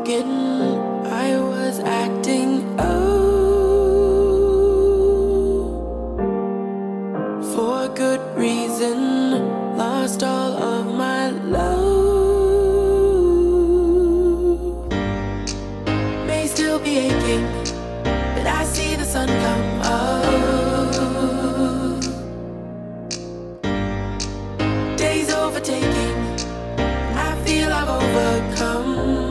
I was acting for good reason. Lost all of my love. May still be aching, but I see the sun come up. Days overtaking, I feel I've overcome.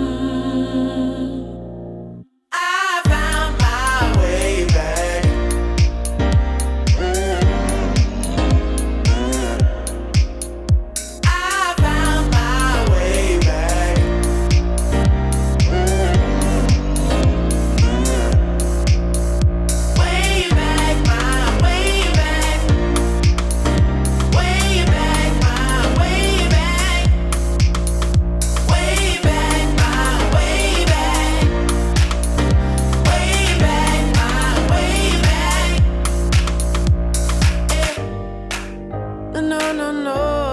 No, no, no.